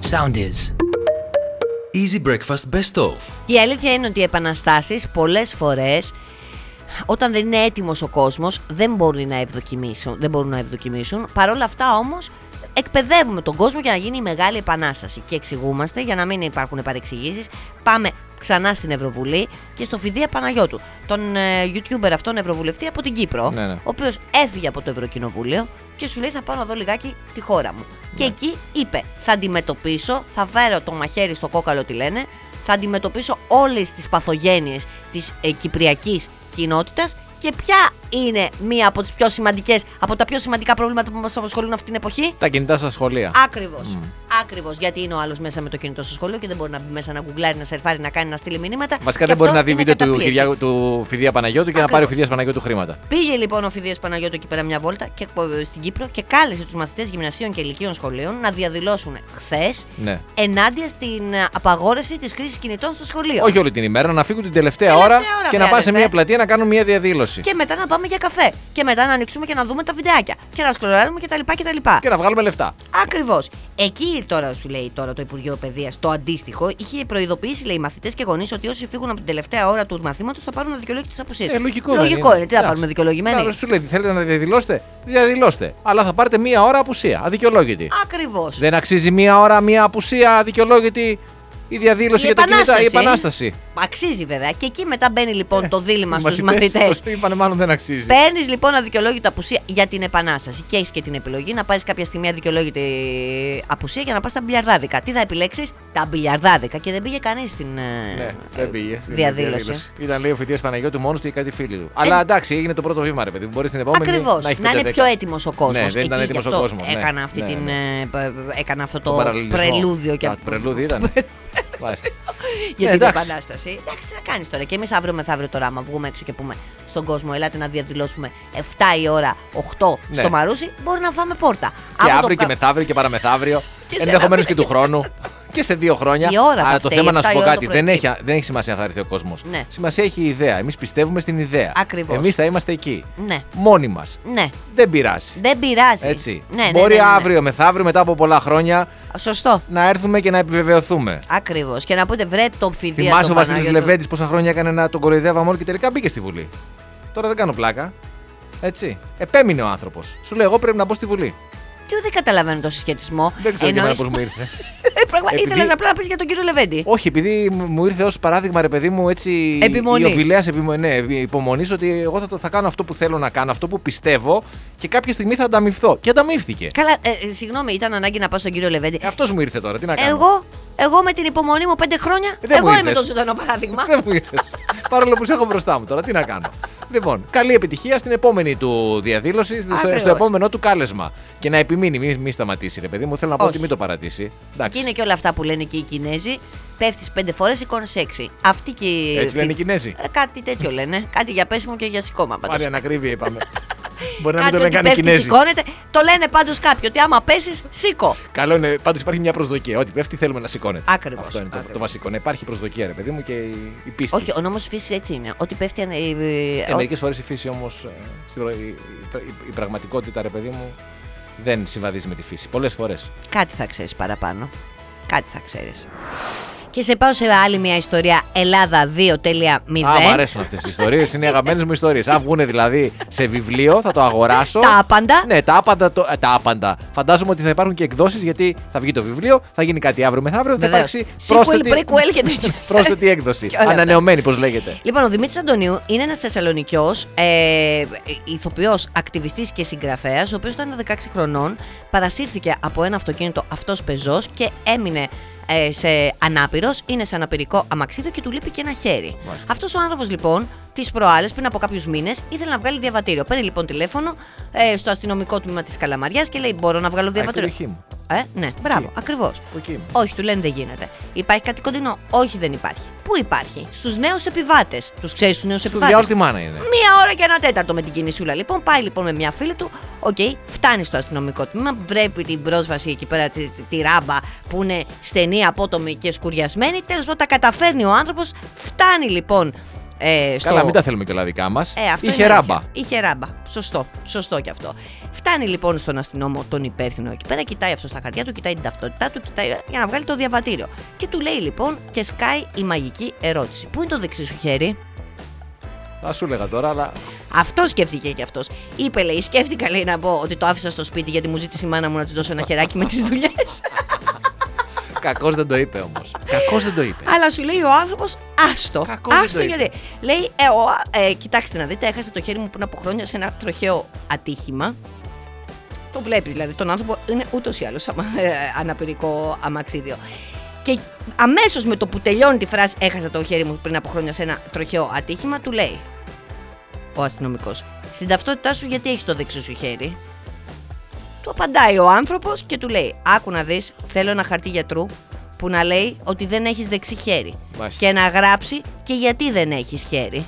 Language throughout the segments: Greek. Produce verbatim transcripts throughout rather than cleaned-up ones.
Sound is. Easy Breakfast Best Of. Η αλήθεια είναι ότι οι επαναστάσεις πολλές φορές, όταν δεν είναι έτοιμος ο κόσμος, δεν μπορούν να ευδοκιμήσουν. Δεν μπορούν να ευδοκιμήσουν. Παρ' όλα αυτά όμως, εκπαιδεύουμε τον κόσμο για να γίνει η μεγάλη επανάσταση. Και εξηγούμαστε, για να μην υπάρχουν παρεξηγήσεις, πάμε ξανά στην Ευρωβουλή και στο Φιδία Παναγιώτου, τον ε, YouTuber αυτόν Ευρωβουλευτή από την Κύπρο, ναι, ναι. ο οποίος έφυγε από το Ευρωκοινοβούλιο και σου λέει θα πάω να δω λιγάκι τη χώρα μου. Ναι. Και εκεί είπε θα αντιμετωπίσω, θα φέρω το μαχαίρι στο κόκαλο τι λένε, θα αντιμετωπίσω όλες τις παθογένειες της ε, κυπριακής κοινότητας και ποια είναι μία από τις πιο σημαντικές, από τα πιο σημαντικά προβλήματα που μας απασχολούν αυτή την εποχή. Τα κινητά στα σχολεία. Ακριβώς. Mm. Ακριβώς. Γιατί είναι ο άλλος μέσα με το κινητό στο σχολείο και δεν μπορεί να μπει μέσα να γκουγκλάρει, να σερφάρει, να κάνει, να στείλει μηνύματα. Βασικά δεν μπορεί να δει βίντεο του, Κυριά, του Φιδία Παναγιώτου και Ακριβώς. να πάρει ο Φιδίας Παναγιώτου χρήματα. Πήγε λοιπόν ο Φιδίας Παναγιώτου εκεί πέρα μια βόλτα και, στην Κύπρο και κάλεσε τους μαθητές γυμνασίων και ηλικίων σχολείων να διαδηλώσουν χθες ναι. ενάντια στην απαγόρευση της χρήσης κινητών στο σχολείο. Όχι όλη την ημέρα, να φύγουν την τελευταία, τελευταία ώρα, ώρα και να πάνε σε μια πλατεία να κάνουν μια διαδήλωση. Και μετά να πάμε για καφέ. Και μετά να ανοίξουμε και να δούμε τα βιντεάκια. Και να σκρολάρουμε κτλ. Και να βγάλουμε λεφτά. Ακριβώς. Εκεί τώρα σου λέει τώρα το Υπουργείο Παιδείας το αντίστοιχο είχε προειδοποιήσει λέει μαθητές και γονείς ότι όσοι φύγουν από την τελευταία ώρα του μαθήματος θα πάρουν αδικαιολόγητες απουσίες. Ε, λογικό, λογικό είναι. είναι. Τι θα πάρουμε δικαιολογημένοι. Άρα σου λέει θέλετε να διαδηλώσετε, διαδηλώστε. Αλλά θα πάρετε μία ώρα απουσία. Αδικαιολόγητη. Ακριβώς. Δεν αξίζει μία ώρα μία απουσία αδικαιολόγητη. Η διαδήλωση η για τα κινητά, η επανάσταση. Αξίζει βέβαια. Και εκεί μετά μπαίνει λοιπόν το δίλημμα στους μαθητές. Το είπανε, μάλλον δεν αξίζει. Παίρνεις λοιπόν αδικαιολόγητη απουσία για την επανάσταση. Και έχεις και την επιλογή να πάρεις κάποια στιγμή αδικαιολόγητη απουσία για να πας στα μπιλιαρδάδικα. Τι θα επιλέξεις? Τα μπιλιαρδάδικα. Και δεν πήγε κανείς στην ναι, δεν πήγε, στην διαδήλωση. διαδήλωση. Ήταν λέει ο Φιδίας Παναγιώτου μόνος του ή κάτι φίλοι του. Ε, Αλλά εντάξει, έγινε το πρώτο βήμα, ρε παιδί. Μπορεί στην επόμενη Ακριβώς. να, να είναι πιο έτοιμος ο κόσμος. Ναι, δεν ήταν έτοιμος ο κόσμος. Έκανα αυτό το πρελούδιο. Πρελούδιο ήταν. Για την επανάσταση. Εντάξει, τι να κάνεις τώρα. Και εμείς αύριο μεθαύριο τώρα, άμα βγούμε έξω και πούμε στον κόσμο, ελάτε να διαδηλώσουμε εφτά η ώρα, οκτώ ναι. στο Μαρούσι, μπορεί να φάμε πόρτα. Και άμα αύριο το... και μεθαύριο και παραμεθαύριο. Ενδεχομένως και του χρόνου. Και σε δύο χρόνια. Αλλά το θέμα να σου πω κάτι. Δεν έχει, δεν έχει σημασία αν θα έρθει ο κόσμος. Ναι. Σημασία έχει η ιδέα. Εμείς πιστεύουμε στην ιδέα. Ακριβώς. Εμείς θα είμαστε εκεί. Ναι. Μόνοι μας. Ναι. Δεν πειράζει. Δεν πειράζει. Έτσι. Ναι, ναι, μπορεί ναι, ναι, ναι. αύριο μεθαύριο, μετά από πολλά χρόνια. Σωστό. Να έρθουμε και να επιβεβαιωθούμε. Ακριβώς. Και να πείτε βρε το Φιδία. Θυμάσαι ο Βασίλης Λεβέντης πόσα χρόνια έκανε να τον κοροϊδεύαμε όλοι και τελικά μπήκε στη Βουλή. Τώρα δεν κάνω πλάκα. Έτσι. Επέμεινε ο άνθρωπος. Σου λέει: εγώ πρέπει να μπω στη Βουλή. Τι δεν καταλαβαίνω το συσχετισμό. Δεν ξέρω Εννοείς... πώς μου ήρθε. Επειδή... Ήθελες απλά να πεις για τον κύριο Λεβέντη. Όχι, επειδή μου ήρθε ως παράδειγμα, ρε παιδί μου, έτσι. Επιμονής. Η οβιλέας επιμο... ναι, υπομονής ότι εγώ θα, το, θα κάνω αυτό που θέλω να κάνω, αυτό που πιστεύω και κάποια στιγμή θα ανταμυφθώ. Και ανταμύφθηκε. Καλά, ε, συγγνώμη, ήταν ανάγκη να πάω στον κύριο Λεβέντη. Ε, αυτός μου ήρθε τώρα, τι να κάνω. Εγώ, εγώ με την υπομονή μου πέντε χρόνια. Ε, εγώ είμαι το ζωντανό παράδειγμα. Δεν μου ήρθε. Παρόλο που σε έχω μπροστά μου τώρα, τι να κάνω. Λοιπόν, καλή επιτυχία στην επόμενη του διαδήλωση, στο, στο επόμενο του κάλεσμα. Και να επιμείνει, μην μη σταματήσει, ρε παιδί μου. Θέλω να πω ότι μην το παρατήσει. Και είναι και όλα αυτά που λένε και οι Κινέζοι. Πέφτεις πέντε φορές, σηκώνεις έξι. Αυτή και. Έτσι λένε οι Κινέζοι. Ε, κάτι τέτοιο λένε. Κάτι για πέσιμο και για σηκώμα. Πάρει ανακρίβεια, είπαμε. Μπορεί να κάτι μην το λένε καν οι Κινέζοι. Σηκώνεται. Το λένε πάντως κάποιοι ότι άμα πέσεις, σήκω. Καλό είναι, πάντως υπάρχει μια προσδοκία. Ότι πέφτει θέλουμε να σηκώνεται. Ακριβώς. Αυτό είναι το, το βασικό. Να υπάρχει προσδοκία, ρε παιδί μου, και η, η πίστη. Όχι, ο νόμος φύσης έτσι είναι. Ότι πέφτει. Ε, Μερικές φορές η φύση όμως. Η, η, η πραγματικότητα, ρε παιδί μου, δεν συμβαδίζει με τη φύση. Πολλές φορές. Κάτι θα ξέρεις παραπάνω. Κάτι θα ξέρεις. Και σε πάω σε άλλη μια ιστορία. Ελλάδα δύο τελεία μηδέν. Α, μου αρέσουν αυτές οι ιστορίες. Είναι οι αγαπημένες μου ιστορίες. Αν βγουν δηλαδή σε βιβλίο, θα το αγοράσω. Τα άπαντα. Ναι, τα άπαντα. Το, ε, τα άπαντα. Φαντάζομαι ότι θα υπάρχουν και εκδόσεις γιατί θα βγει το βιβλίο, θα γίνει κάτι αύριο μεθαύριο. Θα υπάρξει πρόσθετη, πρόσθετη έκδοση. Ανανεωμένη, πώς λέγεται. Λοιπόν, ο Δημήτρης Αντωνίου είναι ένας Θεσσαλονικιός, ε, ηθοποιός, ακτιβιστής και συγγραφέας, ο οποίος ήταν δεκαέξι χρονών, παρασύρθηκε από ένα αυτοκίνητο αυτός πεζός και έμεινε σε ανάπηρος, είναι σε αναπηρικό αμαξίδιο και του λείπει και ένα χέρι. Μάλιστα. Αυτός ο άνθρωπος λοιπόν τις προάλλες, πριν από κάποιους μήνες, ήθελε να βγάλει διαβατήριο. Παίρνει λοιπόν τηλέφωνο ε, στο αστυνομικό τμήμα της Καλαμαριάς και λέει: μπορώ να βγάλω διαβατήριο. Ε, ναι, μπράβο, ακριβώς. Όχι, του λένε δεν γίνεται. Υπάρχει κάτι κοντινό? Όχι, δεν υπάρχει. Πού υπάρχει? Στους νέους επιβάτες. Τους ξέρεις τους νέους επιβάτες? Για όλη τη μάνα είναι. Μία ώρα και ένα τέταρτο με την κινησούλα. Λοιπόν, πάει λοιπόν με μια φίλη του. Οκ, okay, φτάνει στο αστυνομικό τμήμα. Βρέπει την πρόσβαση εκεί πέρα, τη, τη, τη ράμπα που είναι στενή, απότομη και σκουριασμένη. Τέλος πάντων, τα καταφέρνει ο άνθρωπος. Φτάνει λοιπόν Ε, στο... Καλά, μην τα θέλουμε και όλα δικά μας. Ε, αυτό Είχε ράμπα. Είχε ράμπα. Σωστό. Σωστό κι αυτό. Φτάνει λοιπόν στον αστυνόμο τον υπεύθυνο εκεί πέρα, κοιτάει αυτό στα χαρτιά του, κοιτάει την ταυτότητά του, κοιτάει για να βγάλει το διαβατήριο. Και του λέει λοιπόν και σκάει η μαγική ερώτηση. Πού είναι το δεξί σου χέρι? Θα σου έλεγα τώρα, αλλά. Αυτό σκέφτηκε κι αυτό. Είπε, λέει, σκέφτηκα, λέει, να πω ότι το άφησα στο σπίτι γιατί μου ζήτησε η μάνα μου να τη δώσω ένα χεράκι με τις δουλειές. Κακώς δεν το είπε όμως. Κακώς δεν το είπε. Αλλά σου λέει ο άνθρωπος, άστο. Κακώς άστο δεν το γιατί. Λέει, ε, ο, ε, κοιτάξτε να δείτε, έχασα το χέρι μου πριν από χρόνια σε ένα τροχαίο ατύχημα. Το βλέπει δηλαδή τον άνθρωπο, είναι ούτως ή άλλως αμα, ε, αναπηρικό αμαξίδιο. Και αμέσως με το που τελειώνει τη φράση έχασα το χέρι μου πριν από χρόνια σε ένα τροχαίο ατύχημα, του λέει ο αστυνομικός, στην ταυτότητά σου γιατί έχεις το δεξί σου χέρι? Του απαντάει ο άνθρωπος και του λέει, άκου να δεις, θέλω ένα χαρτί γιατρού που να λέει ότι δεν έχεις δεξί χέρι. Μάλιστα. Και να γράψει και γιατί δεν έχεις χέρι.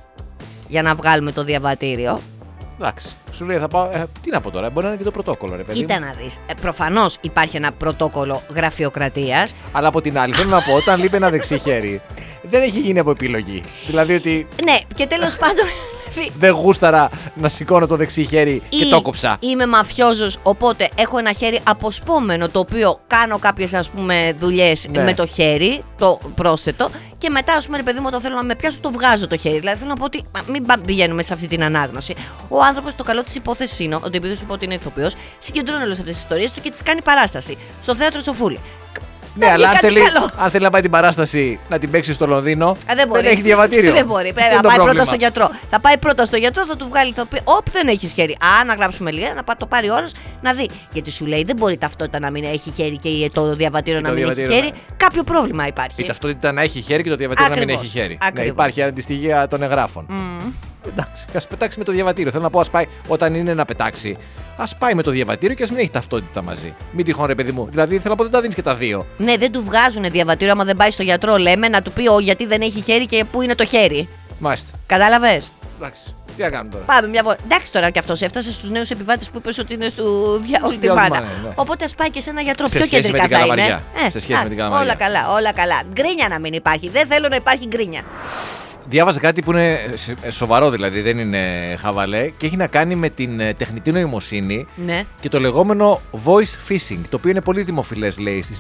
Για να βγάλουμε το διαβατήριο. Εντάξει. Σου λέει, θα πάω. Ε, τι να πω τώρα, μπορεί να είναι και το πρωτόκολλο, ρε παιδί. Κοίτα να δεις. Ε, προφανώς υπάρχει ένα πρωτόκολλο γραφειοκρατίας. Αλλά από την άλλη, θέλω να πω, όταν λείπει ένα δεξί χέρι, δεν έχει γίνει από επιλογή. Δηλαδή ότι. Ναι, και τέλος πάντων. Δεν γούσταρα να σηκώνω το δεξί χέρι και Ή το κόψα. Είμαι μαφιόζος, οπότε έχω ένα χέρι αποσπόμενο, το οποίο κάνω κάποιες ας πούμε δουλειές Ναι. με το χέρι, το πρόσθετο, και μετά ας πούμε ρε παιδί μου, όταν θέλω να με πιάσω, το βγάζω το χέρι. Δηλαδή θέλω να πω ότι μα, μην πα- πηγαίνουμε σε αυτή την ανάγνωση. Ο άνθρωπος, το καλό της υπόθεσης είναι ότι επειδή σου είπα ότι είναι ηθοποιός, συγκεντρώνει όλες αυτές τις ιστορίες του και τις κάνει παράσταση στο θέατρο Σοφούλη. Ναι, Να αλλά βγει αν κάτι θέλει, καλό. αν θέλει να πάει την παράσταση να την παίξει στο Λονδίνο, Ε, δεν, μπορεί. έχει διαβατήριο. Δεν μπορεί. Αυτό Πρέπει είναι να το πάει πρώτα πρόβλημα. στο γιατρό. Θα πάει πρώτα στο γιατρό, θα του βγάλει, θα πει: Όπ, δεν έχει χέρι. Α, να γράψουμε λίγα, να πά- το πάρει όλο να δει. Γιατί σου λέει δεν μπορεί ταυτότητα να μην έχει χέρι και το διαβατήριο Και να το μην έχει διαβατήριο, χέρι. ναι. Κάποιο πρόβλημα υπάρχει. Η ταυτότητα να έχει χέρι και το διαβατήριο να μην Ακριβώς. έχει χέρι. Ακριβώς. Ναι, υπάρχει αντιστοιχεία των εγγράφων. Μμμ. Εντάξει, α πετάξει με το διαβατήριο. Θέλω να πω, α πάει όταν είναι να πετάξει, α πάει με το διαβατήριο και α μην έχει ταυτότητα μαζί. Μην τυχόν, ρε παιδί μου. Δηλαδή, θέλω να πω, δεν τα δίνει και τα δύο. Ναι, δεν του βγάζουν διαβατήριο άμα δεν πάει στο γιατρό, λέμε, να του πει ο, γιατί δεν έχει χέρι και πού είναι το χέρι. Μάλιστα. Κατάλαβε. Εντάξει. Τι να κάνουμε τώρα. Πάμε μια βόλτα. Εντάξει τώρα κι αυτό έφτασε στου νέου επιβάτε που είπε ότι είναι στο διάολο τη διάολο μάνα. μάνα, ναι. Οπότε α πάει και σε ένα γιατρό. Σε Πιο σχέση με κεντρικά την θα είναι. Καλαμαριά. Σε σχέση με την Καλαμαριά. Όλα καλά, όλα καλά. Γκρίνια να μην υπάρχει. Δεν θέλω να υπάρχει γκρίνια. Διάβαζα κάτι που είναι σε- σοβαρό, δηλαδή δεν είναι χαβαλέ και έχει να κάνει με την ε, τεχνητή νοημοσύνη Ναι. και το λεγόμενο voice phishing, το οποίο είναι πολύ δημοφιλές, λέει, στις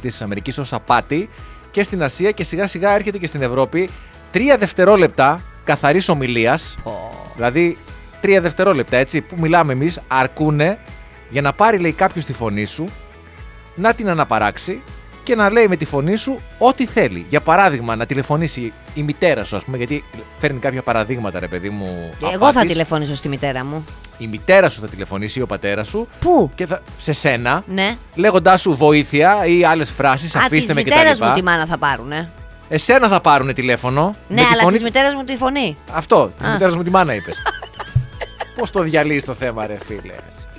ΗΠΑ ως απάτη και στην Ασία και σιγά σιγά έρχεται και στην Ευρώπη. Τρία δευτερόλεπτα καθαρής ομιλίας, δηλαδή τρία δευτερόλεπτα, έτσι, που μιλάμε εμείς, αρκούνε για να πάρει, λέει, κάποιος τη φωνή σου, να την αναπαράξει και να λέει με τη φωνή σου ό,τι θέλει. Για παράδειγμα, να τηλεφωνήσει η μητέρα σου, ας πούμε, γιατί φέρνει κάποια παραδείγματα, ρε παιδί μου. Και εγώ θα απάτης. τηλεφωνήσω στη μητέρα μου. Η μητέρα σου θα τηλεφωνήσει ή ο πατέρας σου. Πού? Και θα, σε σένα, Ναι. λέγοντάς σου βοήθεια ή άλλες φράσεις, Α, αφήστε της με μητέρας μου τη κτλ. μάνα θα πάρουνε. Εσένα θα πάρουν τηλέφωνο. Ναι, με τη αλλά φωνή... της μητέρας μου τη φωνή. Αυτό, τη Α. μητέρα μου τη μάνα είπε. Πώς το διαλύει το θέμα, ρε φίλε.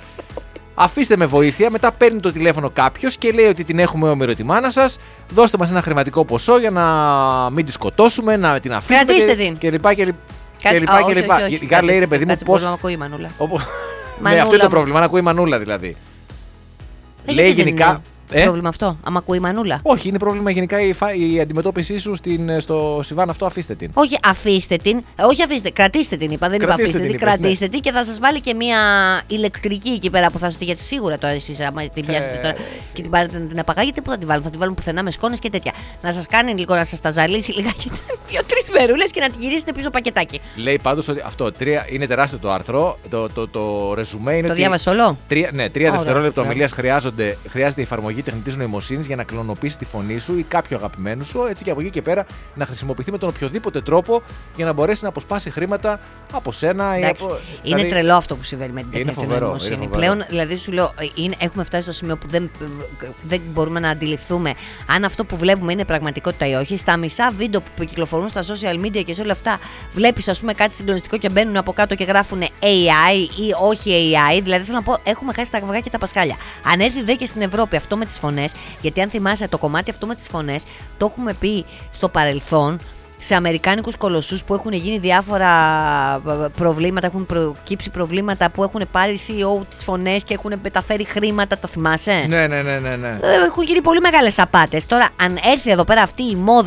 Αφήστε με βοήθεια, μετά παίρνει το τηλέφωνο κάποιο και λέει ότι την έχουμε όμοιρο τη μάνα σα. Δώστε μα ένα χρηματικό ποσό για να μην τη σκοτώσουμε, να την αφήσουμε. Κρατήστε και, την. και λοιπά και, λι- Κα- και Α, λοιπά και όχι, λοιπά. όχι, όχι. Γενικά λέει, ρε παιδί μου, Κάτσε, πώ. μπορεί να μ' ακούει η Μανούλα. Ναι, αυτό είναι Μανούλα το μου. πρόβλημα, να ακούει η Μανούλα δηλαδή. Ε, Λέει γιατί δεν γενικά. είναι Ε? πρόβλημα αυτό, άμα ακούει η Μανούλα. Όχι, είναι πρόβλημα γενικά η, φα- η αντιμετώπιση σου στην, στο Σιβάν αυτό, αφήστε την. Όχι, αφήστε την. Ε, Όχι, αφήστε. Κρατήστε την, είπα. Δεν είπα Κρατήστε αφήστε την. την, είπες, Κρατήστε την και θα σα βάλει και μια ηλεκτρική εκεί πέρα που θα είστε. Γιατί σίγουρα τώρα εσεί, άμα την πιάσετε τώρα και την πάρετε να την απαγάγετε, πού θα την βάλουν. Θα την βάλουν πουθενά με σκόνες και τέτοια. Να σα κάνει λίγο, να σα τα ζαλίσει λιγάκι δύο-τρει μερούλε και να τη γυρίσετε πίσω πακετάκι. Λέει πάντως ότι αυτό τρία, είναι τεράστιο το άρθρο. Το, το, το ρεζουμέ είναι. Το ότι διάβασε όλο. Τρία, ναι, τρία Ωραία, δευτερόλεπτα ωραία. ομιλία χρειάζεται η εφαρμογή τεχνητής νοημοσύνης για να κλωνοποιήσει τη φωνή σου ή κάποιο αγαπημένο σου, έτσι και από εκεί και πέρα να χρησιμοποιηθεί με τον οποιοδήποτε τρόπο για να μπορέσει να αποσπάσει χρήματα από σένα ή Εντάξει, από. είναι δηλαδή, τρελό αυτό που συμβαίνει με την είναι τεχνητή φοβερό, νοημοσύνη. είναι φοβερό. Πλέον, δηλαδή, σου λέω, είναι, έχουμε φτάσει στο σημείο που δεν, δεν μπορούμε να αντιληφθούμε αν αυτό που βλέπουμε είναι πραγματικότητα ή όχι. Στα μισά βίντεο που κυκλοφορούν στα social media και σε όλα αυτά, βλέπει, α πούμε, κάτι συγκλονιστικό και μπαίνουν από κάτω και γράφουν έι άι ή όχι έι άι. Δηλαδή, θέλω να πω, έχουμε χάσει τα αυγά και τα πασχάλια. Αν έρθει δε και στην Ευρώπη αυτό με τι φωνές, γιατί αν θυμάσαι το κομμάτι αυτό με τις φωνές, το έχουμε πει στο παρελθόν σε αμερικάνικους κολοσσούς που έχουν γίνει διάφορα προβλήματα, έχουν προκύψει προβλήματα που έχουν πάρει σι ι ο τις φωνές και έχουν μεταφέρει χρήματα, τα θυμάσαι? Ναι, ναι, ναι, ναι, ναι. Ε, Έχουν γίνει πολύ μεγάλες απάτες. Τώρα, αν έρθει εδώ πέρα αυτή η μόδα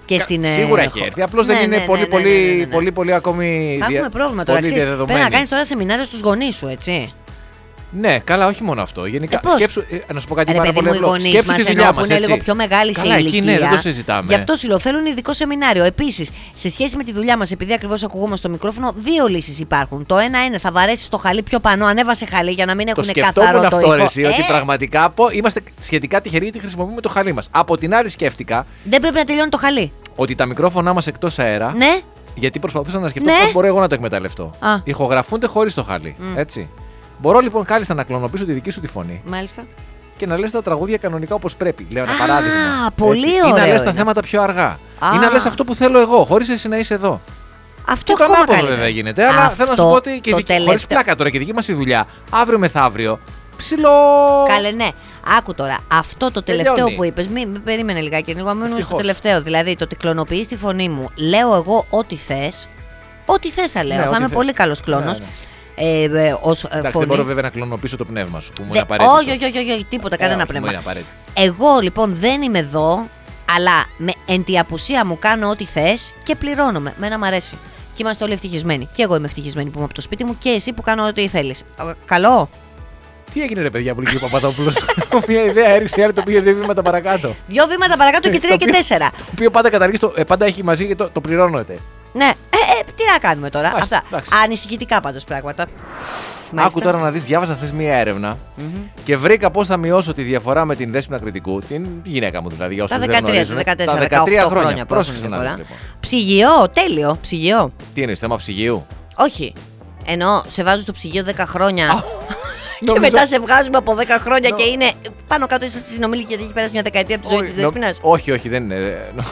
και στην. Σίγουρα έχει έρθει. Απλώς ναι, δεν είναι ναι, πολύ, ναι, ναι, πολύ, ναι, ναι, ναι. πολύ, πολύ ακόμη. Θα δια... έχουμε πρόβλημα τώρα. πολύ Ξέρεις, πρέπει να κάνεις τώρα σεμινάριο στους γονείς σου, έτσι. Ναι, καλά, όχι μόνο αυτό. Γενικά, ε, σκέψου. Ε, να σου πω κάτι Ρε πάρα παιδί πολύ μου, οι απλό. γονείς Σκέψου μας τη δουλειά εννοώ που μας. είναι Έτσι. λίγο πιο μεγάλη σε καλά, ηλικία. εκεί ναι, δεν το συζητάμε. Γι' αυτό σου λέω, θέλουν ειδικό σεμινάριο. Επίσης, σε σχέση με τη δουλειά μας, επειδή ακριβώς ακουγόμαστε στο μικρόφωνο, δύο λύσεις υπάρχουν. Το ένα είναι θα βαρέσεις το χαλί πιο πάνω, ανέβασε χαλί για να μην Το έχουν σκεφτόμουν καθαρό το αυτό, ήχο. ρε, εσύ, Ε, ότι πραγματικά πω, είμαστε σχετικά τυχεροί γιατί χρησιμοποιούμε το χαλί μας. Από την άλλη, σκέφτηκα Δεν πρέπει να τελειώνει το χαλί. ότι τα μικρόφωνά μας εκτός αέρα. Ναι. Γιατί προσπαθούσα να σκεφτώ Ναι. πώς μπορώ εγώ να το εκμεταλλευτώ. Α. Ηχογραφούνται χωρίς το χαλί. Έτσι. Μπορώ λοιπόν κάλλιστα να κλωνοποιήσω τη δική σου τη φωνή Μάλιστα. και να λες τα τραγούδια κανονικά όπως πρέπει. Λέω ένα Α, παράδειγμα. πολύ Έτσι. Ή να ωραίο λες τα είναι. θέματα πιο αργά. Α. Ή να λες αυτό που θέλω εγώ, χωρίς εσύ να είσαι εδώ. Αυτό Και το ακόμα ανάποδο καλύτερα. βέβαια γίνεται. Αλλά Αυτό θέλω να σου πω ότι και το η δική, χωρίς τελευταίο- πλάκα τώρα και η δική μας η δουλειά, αύριο μεθαύριο, ψηλό. Καλέ, ναι. Άκου τώρα. Αυτό το τελευταίο Τελειώνει. που είπες, μην μη, περίμενε λιγάκι. Εγώ μείνω στο Ευτυχώς. τελευταίο. Δηλαδή, το ότι κλωνοποιείς τη φωνή μου. Λέω εγώ ό,τι θες. Ό,τι θες θα λέω. Ναι, θα ό,τι είμαι θες. πολύ καλός κλόνος. Ναι, Ε, ε, ως, ε, Εντάξει, δεν φωνή. μπορώ βέβαια να κλωνοποιήσω το πνεύμα σου που μου Δε- είναι απαραίτητο. όχι, όχι, όχι, όχι, όχι, τίποτα, Ε, κανένα όχι, μου πνεύμα. είναι απαραίτητο. Εγώ λοιπόν δεν είμαι εδώ, αλλά με εν τη απουσία μου κάνω ό,τι θες και πληρώνομαι. Μένα μ' αρέσει. Και είμαστε όλοι ευτυχισμένοι. Και εγώ είμαι ευτυχισμένη που είμαι από το σπίτι μου και εσύ που κάνω ό,τι θέλεις. Ε, Καλό. Τι έγινε ρε παιδιά που λέει ο Παπαδόπουλος. Μια ιδέα έριξε, η άλλη το πήγε δύο βήματα παρακάτω. Δύο βήματα παρακάτω και τρία Το και οποίο- τέσσερα. Το οποίο πάντα καταργεί, το, ε, πάντα έχει μαζί και το, το πληρώνετε. Ναι, ε, ε, τι να κάνουμε τώρα. Μάλιστα, Αυτά. εντάξει. Ανησυχητικά πάντως πράγματα. Άκου Μάλιστα. τώρα να δεις, διάβαζα χθες μία έρευνα Μμμ. και βρήκα πώς θα μειώσω τη διαφορά με την Δέσποινα Κρητικού, την γυναίκα μου δηλαδή, για όσους Τα δεν δεκατρία, τα γνωρίζουν. δεκατέσσερα, τα δεκατρία δεκαοκτώ χρόνια. που Πρόσεξε έχουν να δεις διαφορά. λοιπόν. Ψυγείο, τέλειο. Ψυγείο. Τι είναι, θέμα ψυγείου. Όχι. Εννοώ, σε βάζουν στο ψυγείο δέκα χρόνια. Και Νόμιζα- μετά σε βγάζουμε από δέκα χρόνια Νο- και είναι πάνω κάτω είσαι στη συνομιλία γιατί έχει περάσει μια δεκαετία από τη ζωή Όχι, της νο- Δέσποινας. Όχι, όχι, δεν είναι. ε, νο-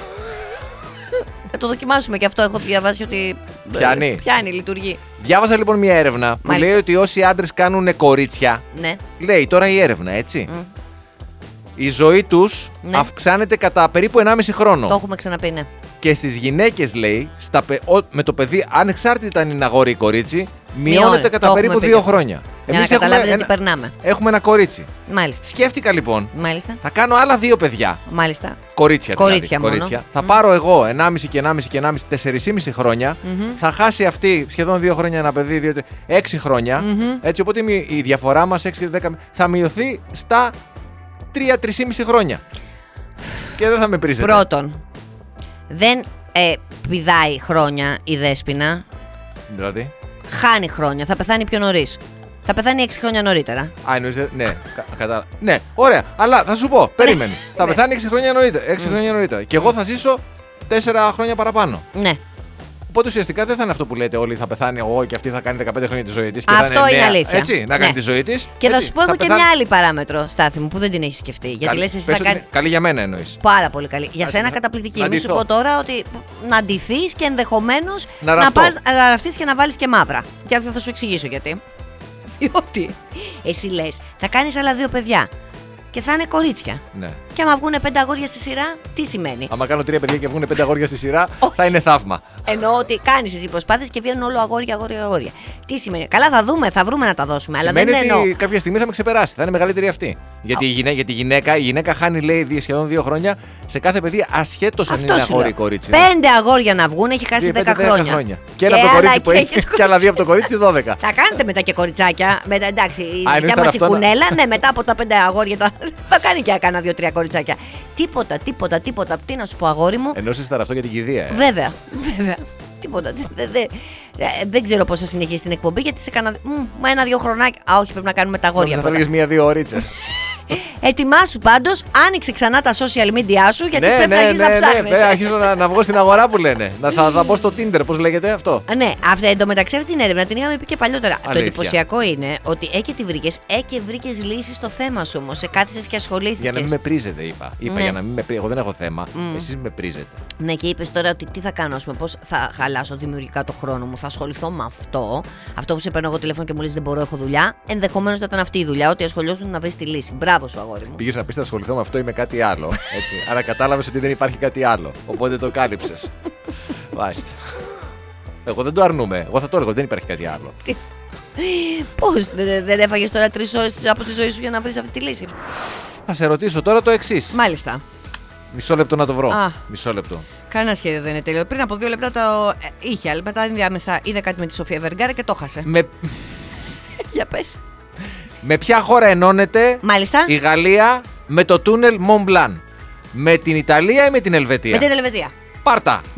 Θα το δοκιμάσουμε και αυτό. Έχω διαβάσει ότι. Πιάνει. Πιάνει, λειτουργεί. Διάβαζα λοιπόν μία έρευνα που Μάλιστα. λέει ότι όσοι άντρες κάνουν κορίτσια, Ναι. λέει τώρα η έρευνα, έτσι. Μμ. Η ζωή τους Ναι. αυξάνεται κατά περίπου ενάμιση χρόνο. Το έχουμε ξαναπεί, ναι. Και στις γυναίκες, λέει, στα, πε- ο- με το παιδί, ανεξάρτητα αν είναι αγόρι ή κορίτσι, μειώνεται Μειώνεται, κατά το περίπου έχουμε πει δύο και αυτό. χρόνια. Για να Εμείς έχουμε καταλάβετε τι ένα, περνάμε. έχουμε ένα κορίτσι. Μάλιστα. Σκέφτηκα λοιπόν, Μάλιστα. θα κάνω άλλα δύο παιδιά. Μάλιστα. Κορίτσια, Κορίτσια δηλαδή. μόνο. Κορίτσια. Θα πάρω εγώ ενάμιση και ενάμιση και ενάμιση, τεσσεράμιση χρόνια. Μμμ. Θα χάσει αυτή σχεδόν δύο χρόνια ένα παιδί, δύο, τρία, έξι χρόνια. Μμμ. Έτσι, οπότε η η διαφορά μας έξι και δέκα θα μειωθεί στα τρία με τρία χρόνια. Και δεν θα με πρίζετε. Πρώτον, δεν ε, πηδάει χρόνια η Δέσποινα. Δηλαδή. Χάνει χρόνια. Θα πεθάνει πιο νωρί. Θα πεθάνει έξι χρόνια νωρίτερα. Α, εννοείς, δε- ναι, κα, κατά... ναι, ωραία. Αλλά θα σου πω, περίμενε. θα Ναι. πεθάνει έξι χρόνια νωρίτερα. έξι χρόνια νωρίτερα. Και εγώ θα ζήσω τέσσερα χρόνια παραπάνω. Ναι. Οπότε ουσιαστικά δεν θα είναι αυτό που λέτε όλοι θα πεθάνει εγώ και αυτή θα κάνει δεκαπέντε χρόνια τη ζωή τη. Αυτό είναι αλήθεια. Έτσι, να κάνει Ναι. τη ζωή τη. Και θα σου πω εγώ και μια άλλη παράμετρο, Στάθη μου, που δεν την έχει σκεφτεί. Γιατί Καλή, λες εσύ πες θα ότι κάνει. είναι καλή για μένα εννοεί. Πάρα πολύ καλή. Για Ας σένα να- καταπληκτική. να Μη σου ντυθώ. πω τώρα ότι να ντυθεί και ενδεχομένω Να να ραφτώ. πας να ραφτεί και να βάλει και μαύρα. Και θα, θα σου εξηγήσω γιατί. Διότι εσύ λε, θα κάνει άλλα δύο παιδιά. Και θα είναι κορίτσια. Ναι. Και άμα βγουν πέντε αγόρια στη σειρά, τι σημαίνει. Άμα κάνω τρία παιδιά και βγουν πέντε αγόρια στη σειρά, Όχι. θα είναι θαύμα. Εννοώ ότι κάνει εσύ προσπάθειε και βγαίνουν όλο αγόρια, αγόρια, αγόρια. Τι σημαίνει. Καλά, θα δούμε, θα βρούμε να τα δώσουμε. Αλλά Σημαίνει δεν ότι εννοώ. κάποια στιγμή θα με ξεπεράσει. Θα είναι μεγαλύτερη αυτή. Γιατί η, γυναίκα, γιατί η γυναίκα, η γυναίκα χάνει, λέει, δύο- σχεδόν δύο χρόνια σε κάθε παιδί ασχέτω αν Αυτό είναι σου αγόρι ή λέω. κορίτσι. Πέντε αγόρια να βγουν, έχει χάσει Δύο, δέκα πέντε, δέκα χρόνια. Και ένα από το άλλα κορίτσι που και- έχει, και- και άλλα δύο από το κορίτσι, δώδεκα. Θα κάνετε μετά και κοριτσάκια. Μετά, εντάξει, η εννοείς δικιά τώρα μα η αυτό να- κουνέλα, ναι, μετά από τα πέντε αγόρια θα, θα κάνει και κάνα δύο-τρία κοριτσάκια. Τίποτα, τίποτα, τίποτα. Τι να σου πω, αγόρι μου. Ενώ είσαι αυτό για την κηδεία. Ε. Βέβαια, βέβαια. Τίποτα. Δεν δε, δε, δεν ξέρω πώ θα συνεχίσει την εκπομπή γιατί σε κάνα. Μ, μα ένα-δύο χρονάκια. Α, όχι, πρέπει να κάνουμε τα αγόρια. Θα πρώτα. έλεγε μία-δύο ώριτσε. Ετοιμάσου πάντως, άνοιξε ξανά τα social media σου γιατί Ναι, πρέπει να ναι, αρχίσει ναι, να ναι. ψάχνεις. ναι, Αρχίζω να, να βγω στην αγορά που λένε. Να θα, θα μπω στο Tinder, πώ λέγεται αυτό. Α, Ναι, αυτή, εντωμεταξύ αυτή την έρευνα την είχαμε πει και παλιότερα. Το Αλήθεια. εντυπωσιακό είναι ότι ε και τη βρήκε, ε και βρήκε λύση στο θέμα σου όμω. Σε κάθισε και ασχολήθηκε. Για να μην με πρίζετε, είπα. Είπα Ναι. για να μην με πρίζετε. Εγώ δεν έχω θέμα. Εσεί με πρίζετε. Ναι, και είπε τώρα ότι τι θα κάνω, α πούμε, πώ θα χαλάσω δημιουργικά το χρόνο μου. Θα ασχοληθώ με αυτό. Αυτό που σε παίρνω εγώ τηλέφωνο και μου λες δεν μπορώ, έχω δουλειά. Ενδεχομένω θα ήταν αυτή η δουλειά, ότι ασχολιώσουν να βρει τη λύση. Μπράβο σου, αγόρι μου. Πήγε να πει θα ασχοληθώ με αυτό ή με κάτι άλλο. Έτσι. Άρα κατάλαβε ότι δεν υπάρχει κάτι άλλο. Οπότε το κάλυψε. Μάλιστα. Εγώ δεν το αρνούμαι. Εγώ θα το έλεγα, δεν υπάρχει κάτι άλλο. Πώ δεν, δεν έφαγε τώρα τρει ώρε από τη ζωή σου για να βρει αυτή τη λύση. Θα σε ρωτήσω τώρα το εξή. Μάλιστα. Μισό λεπτό να το βρω. Α. Μισό λεπτό. Κανένα σχέδιο δεν είναι τέλειο. Πριν από δύο λεπτά το ε, είχε, αλλά μετά ενδιάμεσα είδε κάτι με τη Σοφία Βεργάρα και το χάσε. Με, Για πες. με ποια χώρα ενώνεται Μάλιστα. η Γαλλία με το τούνελ Mont Blanc? Με την Ιταλία ή με την Ελβετία? Με την Ελβετία. Πάρτα. Α,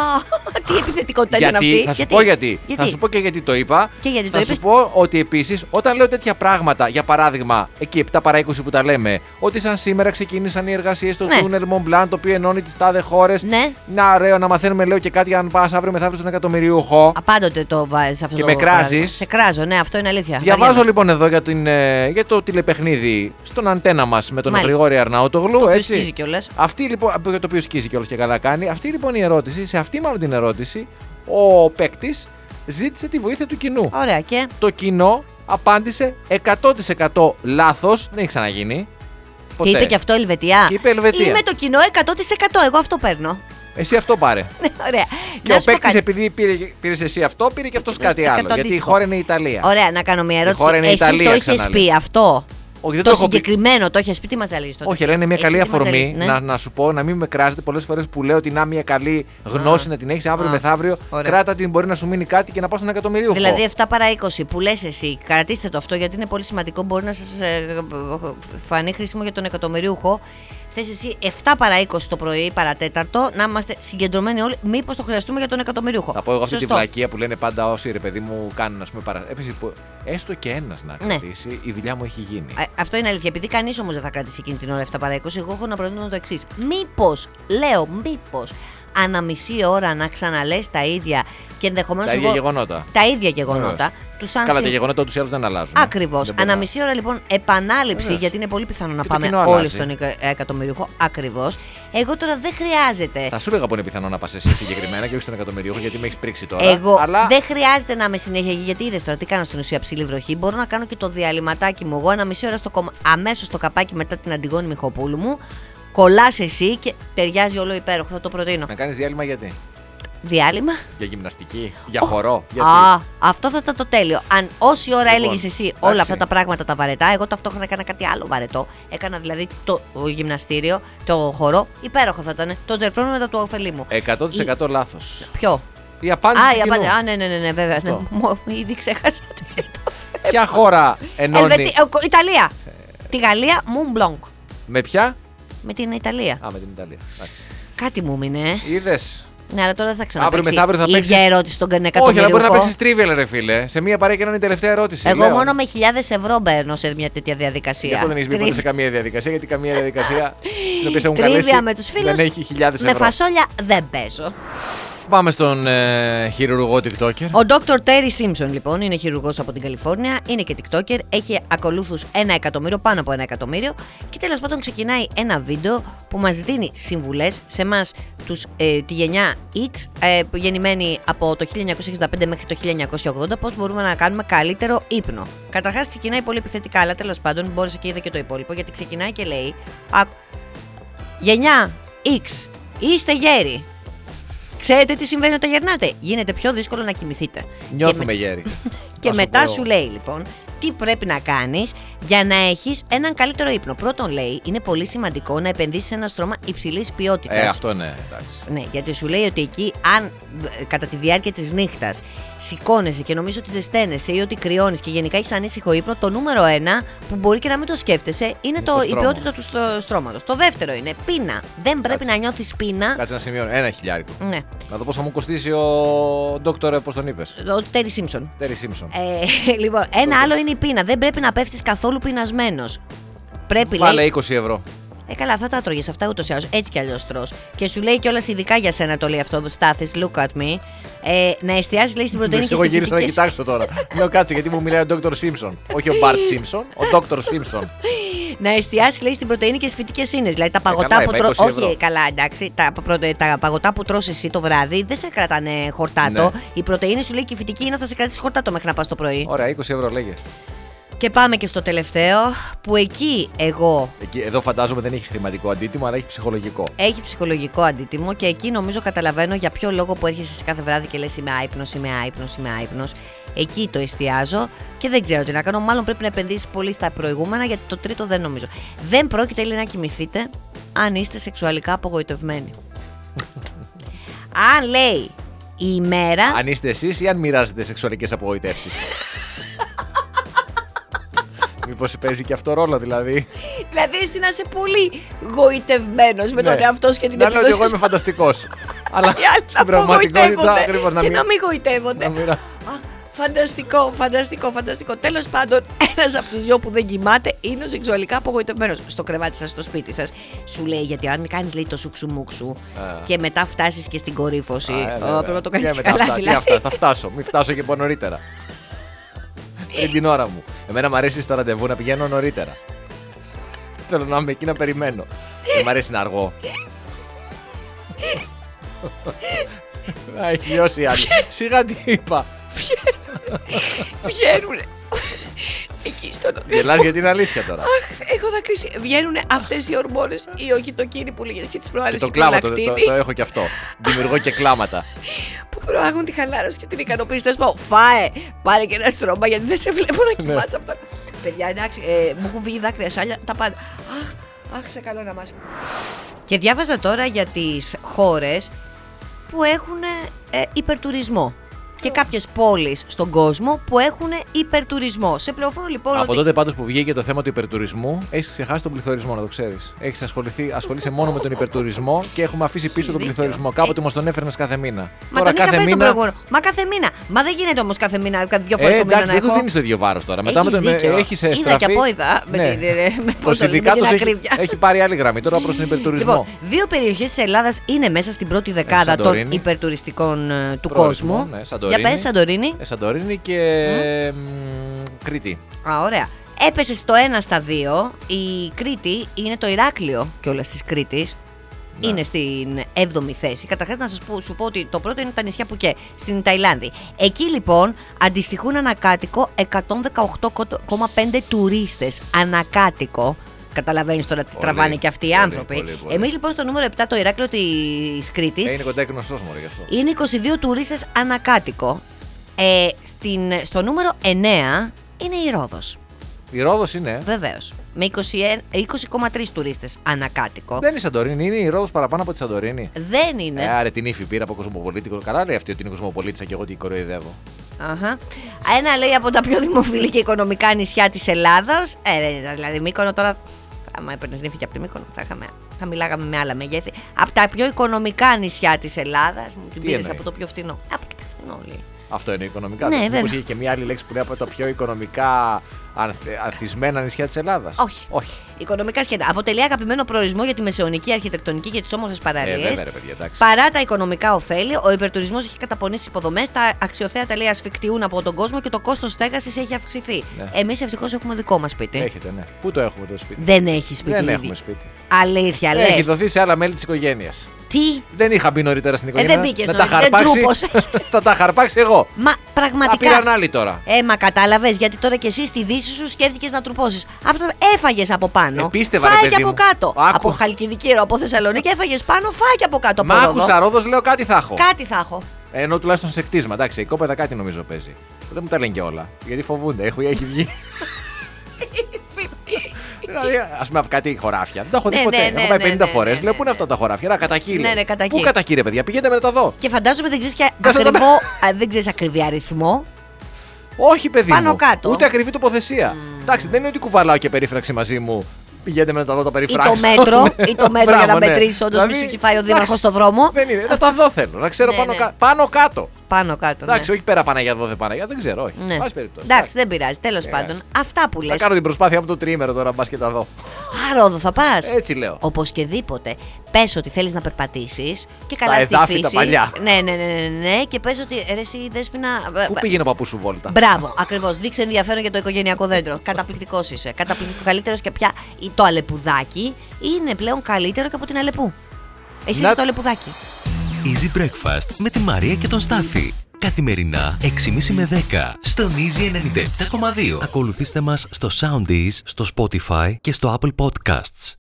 τι επιθετικότητα ήταν Γιατί, αυτή. θα σου πω γιατί. γιατί. Θα σου πω και γιατί το είπα. Και γιατί το θα σου είπες. πω ότι επίσης όταν λέω τέτοια πράγματα, για παράδειγμα, εκεί επτά παρά είκοσι που τα λέμε, ότι σαν σήμερα ξεκίνησαν οι εργασίες στο Ναι. τούνελ Mont Blanc, το οποίο ενώνει τις τάδε χώρες. Ναι. Να, ωραίο, να μαθαίνουμε, λέω και κάτι αν πας αύριο μεθαύριο στον εκατομμυριούχο. Απάντοτε το βάζει αυτό Και το με κράζεις. παράδειγμα. Σε κράζω, ναι, αυτό είναι αλήθεια. Διαβάζω Βαριέμαι. λοιπόν εδώ για, την, ε, για το τηλεπαιχνίδι στον αντένα μας με τον Μάλιστα. Γρηγόρη Αρναούτογλου. Το οποίο έτσι. σκίζει κιόλας. Αυτή λοιπόν, το οποίο σκίζει κιόλας και καλά κάνει. Αυτή λοιπόν η ερώτηση, σε αυτή μάλλον την ερώτηση, ο παίκτης ζήτησε τη βοήθεια του κοινού. Ωραία, και. Το κοινό απάντησε εκατό τοις εκατό λάθος, δεν έχει ξαναγίνει. Και Ποτέ. είπε και αυτό Ελβετία. Και είπε Ελβετία. Είμαι το κοινό εκατό τοις εκατό. Εγώ αυτό παίρνω. Εσύ αυτό πάρε. Ναι, ωραία. Και Να ο σου πω παίκτης, κάτι. επειδή πήρε, πήρες εσύ αυτό, πήρε και αυτός Και κάτι το άλλο. Γιατί η αντίστοιχο. χώρα είναι η Ιταλία. Ωραία, να κάνω μια ερώτηση. χώρα είναι η Εσύ Ιταλία, το είχε ξαναλέω. πει αυτό. Όχι, δεν Το το έχω πει. συγκεκριμένο το είχε πει, τι μα ζαλίζει τότε. Όχι, αλλά είναι μια Εσύ καλή τι μας αφορμή ζαλίζεις, ναι. να, να σου πω να μην με κράζετε πολλές φορές που λέω ότι να μια καλή γνώση Α. να την έχει αύριο Α. μεθαύριο. Ωραία. Κράτα την, μπορεί να σου μείνει κάτι και να πάω στον εκατομμυρίουχο. Δηλαδή επτά παρά είκοσι που λες εσύ, κρατήστε το αυτό γιατί είναι πολύ σημαντικό, μπορεί να σας ε, φανεί χρήσιμο για τον εκατομμυρίουχο. Θες εσύ επτά παρά είκοσι το πρωί, παρατέταρτο, να είμαστε συγκεντρωμένοι όλοι, μήπως το χρειαστούμε για τον εκατομμυρίουχο. Θα πω εγώ αυτή τη Σωστό. βλακεία που λένε πάντα όσοι ρε παιδί μου κάνουν, α πούμε, παρα... Έπαιζε που έστω και ένα να Ναι. κρατήσει, η δουλειά μου έχει γίνει. Ε, αυτό είναι αλήθεια. Επειδή κανείς όμως δεν θα κρατήσει εκείνη την ώρα επτά παρά είκοσι, εγώ έχω να προτείνω το εξής. Μήπως, λέω, μήπως ανά μισή ώρα να ξαναλες τα ίδια και ενδεχομένως Τα ίδια εγώ- γεγονότα. τα ίδια γεγονότα. Του σαν Καλά, συν- τα γεγονότα ούτως ή άλλως δεν αλλάζουν. Ακριβώς. Δεν μπορεί Ανά να- μισή ώρα λοιπόν επανάληψη, Βεβαίως. γιατί είναι πολύ πιθανό να Και το πάμε κοινό όλοι αλλάζει. στον εκα- εκατομμυριούχο. Ακριβώς. Εγώ τώρα δεν χρειάζεται. Θα σου έλεγα που είναι πιθανό να πα εσύ συγκεκριμένα και όχι στον εκατομμυρίουχο γιατί με έχει πρίξει τώρα. Εγώ αλλά δεν χρειάζεται να είμαι συνέχεια, γιατί είδε τώρα τι κάνω στην ουσία ψηλή βροχή. Μπορώ να κάνω και το διαλυματάκι μου. Εγώ ένα μισή ώρα στο κομμα... αμέσως στο καπάκι μετά την Αντιγόνη Μιχοπούλου μου. Κολλάς εσύ και ταιριάζει όλο υπέροχο. Θα το προτείνω. να κάνει διάλειμμα γιατί. Διάλειμμα. Για γυμναστική, για χορό. Γιατί. Α, αυτό θα ήταν το τέλειο. Αν όση ώρα Λοιπόν, έλεγε εσύ όλα εντάξει. αυτά τα πράγματα τα βαρετά, εγώ ταυτόχρονα έκανα κάτι άλλο βαρετό. Έκανα δηλαδή το γυμναστήριο, το χορό. Υπέροχο θα ήταν. Το τζερπρόνο μετά του ωφελή μου. εκατό τοις εκατό λάθος. Ποιο? Η απάντηση Α, του η κοινού. απάντηση. Α, ναι, ναι, ναι, ναι, βέβαια. Ναι, Αυτό. μου- ήδη ξέχασα. Ποια χώρα ενώνει. Ελβετία, ε, ο- Ιταλία. Τη Γαλλία, Mont Blanc. Με ποια? Με την Ιταλία. Α, με την Ιταλία. Κάτι μου έμεινε. Είδε. Ναι, αλλά τώρα δεν θα ξαναπέξει. Αύριο μεθαύριο θα η παίξεις- ίδια ερώτηση στον Όχι, αλλά εκατομμυριούχο. μπορεί να παίξει τρίβιαλ, ρε φίλε. Σε μία παρέα και να είναι η τελευταία ερώτηση. Εγώ λέω. μόνο με χιλιάδες ευρώ μπαίνω σε μια τέτοια διαδικασία. Γι' αυτό δεν έχει μπει ποτέ Τρίβ- σε καμία διαδικασία, γιατί καμία διαδικασία στην οποία σε έχουν Τρίβια καλέσει με τους φίλους. δεν έχει χιλιάδες Με ευρώ. φασόλια δεν παίζω. Πάμε στον ε, χειρουργό TikToker. Ο ντόκτορ Terry Simpson, λοιπόν, είναι χειρουργός από την Καλιφόρνια, είναι και TikToker, έχει ακολούθους ένα εκατομμύριο, πάνω από ένα εκατομμύριο και τέλος πάντων ξεκινάει ένα βίντεο που μας δίνει συμβουλές σε εμάς τους, ε, τη γενιά X, ε, που γεννημένοι από το χίλια εννιακόσια εξήντα πέντε μέχρι το χίλια εννιακόσια ογδόντα, πώς μπορούμε να κάνουμε καλύτερο ύπνο. Καταρχάς ξεκινάει πολύ επιθετικά, αλλά τέλος πάντων μπόρεσε και είδε και το υπόλοιπο, γιατί ξεκινάει και λέει, «Άκου, γενιά X, είστε γέροι. Ξέρετε τι συμβαίνει όταν γερνάτε? Γίνεται πιο δύσκολο να κοιμηθείτε». Νιώθουμε Και με- γέροι. Και Να σου μετά πω. σου λέει λοιπόν τι πρέπει να κάνεις για να έχεις έναν καλύτερο ύπνο. Πρώτον λέει, είναι πολύ σημαντικό να επενδύσεις σε ένα στρώμα υψηλής ποιότητας. Ε, αυτό ναι, εντάξει. Ναι, γιατί σου λέει ότι εκεί αν ε, κατά τη διάρκεια της νύχτας σηκώνεσαι και νομίζω ότι ζεσταίνεσαι ή ότι κρυώνεις και γενικά έχεις ανήσυχο ύπνο, το νούμερο ένα που μπορεί και να μην το σκέφτεσαι είναι το, το η στρώμα. ποιότητα του στρο- στρώματος. Το δεύτερο είναι πείνα. Δεν πρέπει Κάτσε. να νιώθεις πείνα. Κάτσε να σημειώνω. Ένα χιλιάρικο. Ναι, Να δω πώς θα μου κοστίσει ο ντόκτορ, πώς τον είπες. ο Τέρι Σίμψον. Τέρι Σίμψον. Ε, λοιπόν, ένα άλλο είναι η πείνα. Δεν πρέπει να πέφτεις καθόλου πεινασμένος. Πρέπει, Βάλε λέει. είκοσι ευρώ. Ε, καλά, θα τα τρώγες αυτά ούτως ή άλλως. Έτσι κι αλλιώς τρως. Και σου λέει κιόλας ειδικά για σένα το λέει αυτό. Στάθης, look at me. Ε, να εστιάσεις, λέει, στην πρωτεΐνη και Εγώ στη γύρισα να φυτικές... κοιτάξω τώρα. Λέω κάτσε γιατί μου μιλάει ο ντόκτορ Σίμψον. Όχι ο Μπαρτ Σίμψον, ο ντόκτορ Σίμψον. Να εστιάσεις, λέει, στην πρωτεΐνη και στις φυτικές ίνες. Δηλαδή τα παγωτά καλά, που είπα, τρως. είκοσι ευρώ. Όχι, καλά, εντάξει. Τα, πρώτα, τα παγωτά που τρως εσύ το βράδυ δεν σε κρατάνε χορτάτο. Ναι. Η πρωτεΐνη σου λέει και η φυτική ίνα θα σε κρατήσει χορτάτο μέχρι να πας το πρωί. Ωραία, είκοσι ευρώ λέγε. Και πάμε και στο τελευταίο, που εκεί εγώ Εκεί, εδώ φαντάζομαι δεν έχει χρηματικό αντίτιμο, αλλά έχει ψυχολογικό. έχει ψυχολογικό αντίτιμο και εκεί νομίζω καταλαβαίνω για ποιο λόγο που έρχεσαι σε κάθε βράδυ και λες είμαι άυπνος, είμαι άυπνος, είμαι άυπνος. Εκεί το εστιάζω και δεν ξέρω τι να κάνω. Μάλλον πρέπει να επενδύσεις πολύ στα προηγούμενα, γιατί το τρίτο δεν νομίζω. Δεν πρόκειται, λέει, να κοιμηθείτε αν είστε σεξουαλικά απογοητευμένοι. Αν λέει η ημέρα. Αν είστε εσείς ή αν μοιράζετε σεξουαλικές απογοητεύσεις. Μήπως παίζει και αυτό ρόλο, δηλαδή. Δηλαδή, εσύ να είσαι πολύ γοητευμένος με τον Ναι. εαυτό σου και την Να λέω επίδοση ότι εγώ σου. είμαι φανταστικός. Αλλά Οι άλλοι στην πραγματικότητα ακριβώς να και μην. να μην γοητεύονται. να μοιρα- Α, φανταστικό, φανταστικό, φανταστικό. Τέλος πάντων, ένας από τους δυο που δεν κοιμάται είναι ο σεξουαλικά απογοητευμένος. Στο κρεβάτι σας, στο σπίτι σας. Σου λέει, γιατί αν κάνεις λέει το σουξουμούξου Α. και μετά φτάσεις και στην κορύφωση. Α, ε, α, βέβαια. πρέπει να το κάνεις Και και μετά καλά, αυτά, τι δηλαδή. αυτά, θα φτάσω. Μην φτάσω και από νωρίτερα. Είναι την ώρα μου. Εμένα μου αρέσει στο ραντεβού να πηγαίνω νωρίτερα. Θέλω να είμαι εκεί να περιμένω. Δεν μ' αρέσει να αργώ. Α, έχει λιώσει η άλλη. Σιγά τι είπα. Βγαίνουν. Εκεί στον Γελάς γιατί είναι αλήθεια τώρα. Έχω δακρύσει. Βγαίνουν αυτές οι ορμόνες, η οχητοκίνη που λέγεται και τις Και προάλλες το και η κλάμα το, το, προλακτίνη, το έχω και αυτό. Δημιουργώ και κλάματα. που προάγουν τη χαλάρωση και την ικανοποίηση. Θέλω να σου πω, φάε, πάρε και ένα στρώμα γιατί δεν σε βλέπω να κοιμάσαι από τα. Παιδιά, εντάξει, ε, μου έχουν βγει δάκρυα, σάλια, τα πάντα. Αχ, αχ, σε καλό να μας. Και διάβαζα τώρα για τις χώρες που έχουν ε, υπερτουρισμό. Και κάποιες πόλεις στον κόσμο που έχουν υπερτουρισμό. Σε πληροφορώ λοιπόν Από ότι. τότε πάντως που βγήκε το θέμα του υπερτουρισμού, έχεις ξεχάσει τον πληθωρισμό, να το ξέρεις. Έχεις ασχοληθεί, ασχολείσαι μόνο με τον υπερτουρισμό και έχουμε αφήσει πίσω τον δίκιο. πληθωρισμό. Κάποτε μας τον έφερνες κάθε μήνα. Μα Τώρα τον είχα κάθε φέρει τον μήνα. προηγούμενο. Μα κάθε μήνα. Μα δεν γίνεται όμως κάθε μήνα, κάθε δύο φορές Ε, το μήνα εντάξει, να δεν του έχω. δίνεις το ίδιο βάρος τώρα. Μετά με Έχεις τον δίκιο. έχεις Είδα στραφεί. και από είδα με Ναι. την- με- Το πώς το λέμε, με συνδικάτο την έχει, ακρίβεια. έχει πάρει άλλη γραμμή τώρα προς τον υπερτουρισμό. Λοιπόν, δύο περιοχές της Ελλάδας είναι μέσα στην πρώτη δεκάδα των Σαντορίνη. υπερτουριστικών ε, του Προορισμό, κόσμου. ναι, Σαντορίνη. Για πες, Σαντορίνη. Ε, Σαντορίνη και μ, Κρήτη. Α, ωραία. Έπεσε στο ένα στα δύο. Η Κρήτη είναι το Ηράκλειο κιόλας της Κρήτης. Ναι. Είναι στην έβδομη θέση. Καταρχάς να σας πω, σου πω ότι το πρώτο είναι τα νησιά που και στην Ταϊλάνδη. Εκεί λοιπόν αντιστοιχούν ανακάτοικο εκατόν δεκαοκτώ κόμμα πέντε τουρίστες. Ανακάτοικο. Καταλαβαίνεις τώρα τι Πολύ, τραβάνε και αυτοί οι πολύ, άνθρωποι. πολύ, πολύ. Εμείς λοιπόν στο νούμερο επτά, το Ηράκλειο της Κρήτης, Ε, είναι κοντά γνωστός μόνο γι' αυτό. είναι είκοσι δύο τουρίστες ανακάτοικο. Ε, στην, στο νούμερο εννέα είναι η Ρόδος. Η Ρόδος είναι. Βεβαίως. Με είκοσι κόμμα τρεις τουρίστες ανακάτοικο. Δεν είναι η Σαντορίνη, είναι η Ρόδος παραπάνω από τη Σαντορίνη. Δεν είναι. Ε, άρε την ύφη πήρα από κοσμοπολίτικο. Καλά λέει αυτή ότι είναι κοσμοπολίτησα και εγώ την κοροϊδεύω. Αχα. Ένα λέει από τα πιο δημοφιλή και οικονομικά νησιά της Ελλάδας. Ε, δεν ήταν, δηλαδή Μύκονο τώρα. Άμα έπαιρνε νύφη και από τη Μύκονο, θα, είχαμε, θα μιλάγαμε με άλλα μεγέθη. Από τα πιο οικονομικά νησιά της Ελλάδας. Μου την Τι πήρες εννοεί? από το πιο φθηνό. Από το πιο φθηνό λέει. Αυτό είναι οικονομικά. Ναι, Μήπως βέβαια. είχε και μία άλλη λέξη που λέει από τα πιο οικονομικά ανθε- ανθισμένα νησιά της Ελλάδας. Όχι. Όχι. Οικονομικά σχέδια. Αποτελεί αγαπημένο προορισμό για τη μεσαιωνική αρχιτεκτονική και τις όμορφες Ε, παραλίες. βέβαια, ρε παιδιά, εντάξει. Παρά τα οικονομικά ωφέλη, ο υπερτουρισμός έχει καταπονήσει υποδομές, τα αξιοθέατα λέει ασφικτιούν από τον κόσμο και το κόστος στέγασης έχει αυξηθεί. Ναι. Εμείς ευτυχώς έχουμε δικό μας σπίτι. Έχετε, ναι. Πού το έχουμε το σπίτι. Δεν έχει σπίτι. Δεν ήδη. έχουμε σπίτι. Αλήθεια, λες. Έχει δοθεί σε άλλα μέλη της οικογένειας. Τι. Δεν είχα μπει νωρίτερα στην οικογένεια. δεν μπήκες να τα νωρίτερα, δεν χαρπάξει. τρούπωσες. Θα τα χαρπάξει εγώ. Μα Τα πραγματικά. πήραν άλλοι τώρα. Ε, μα κατάλαβες, γιατί τώρα κι εσύ στη δύση σου σκέφτηκες να τρουπώσεις. Αυτό έφαγες από πάνω. Επίστευα, ρε φάει και παιδί από μου. κάτω. Άκου. Από Χαλκιδική, από Θεσσαλονίκη έφαγες πάνω, φάει και από κάτω. Μα από εδώ. άκουσα Ρόδος, λέω κάτι θα έχω. Κάτι θα έχω. Ενώ τουλάχιστον σε κτίσμα. Εντάξει, η κόπεδα κάτι νομίζω παίζει. Δεν μου τα λένε και όλα. Γιατί φοβούνται. Έχω, έχει βγει. Δηλαδή, α πούμε, κάτι χωράφια. Δεν τα έχω δει Ναι, ποτέ. ναι, ναι, Έχω πάει ναι, πενήντα ναι, φορές. ναι, Λέω ναι, πού είναι αυτά τα χωράφια. Να κατακύλε. Ναι, ναι, κατακύλε. Πού κατακύλε, παιδιά, πηγαίνετε με τα δω. Και φαντάζομαι δεν ξέρεις και Δεν θα το ακριβό, α, δεν ξέρεις ακριβή αριθμό. Όχι, παιδί Πάνω μου. κάτω. Ούτε ακριβή τοποθεσία. Εντάξει, δεν είναι ότι κουβαλάω και περίφραξη μαζί μου. Πηγαίνετε με να τα δω τα Ή το περίφραξη. μέτρο, ή το μέτρο για να Μπράβο, ναι. μετρήσει όντως μη Δηλαδή, σου έχει φάει ο εντάξει, δήμαρχος στο δρόμο. Δεν είναι. Να τα δω θέλω. Να ξέρω Ναι, πάνω, ναι. κα- πάνω κάτω. Πάνω κάτω. Εντάξει, ναι. όχι πέρα Παναγία, δόθε Παναγία. Δεν ξέρω, όχι. Ναι. Πάση περιπτώσει. Εντάξει, δεν πειράζει. Τέλος Ε, πάντων, εντάξει. αυτά που Θα λες. κάνω την προσπάθεια μου το τριήμερο τώρα, μπα και τα δω. Α, Ρόδο θα πας. Έτσι λέω. Οπωσδήποτε. Πες ότι θέλεις να περπατήσεις και καλά Στα στη εδάφη φύση. τα παλιά. Ναι, ναι, ναι, ναι, ναι. Και πες ότι ρε, εσύ Δέσποινα. ε, Πού πήγαινε ο παππού σου βόλτα. Μπράβο, ακριβώς. Δείξε ενδιαφέρον για το οικογενειακό δέντρο. Καταπληκτικός είσαι. Καταπληκτικό. Καλύτερος και πια το αλεπουδάκι είναι πλέον καλύτερο και από την αλεπού. Εσύ Να- είσαι το αλεπουδάκι. Easy Breakfast με τη Μαρία και τον Στάφη. Καθημερινά έξι και τριάντα με δέκα στον Easy ενενήντα επτά κόμμα δύο. Ακολουθήστε μας στο Soundees, στο Spotify και στο Apple Podcasts.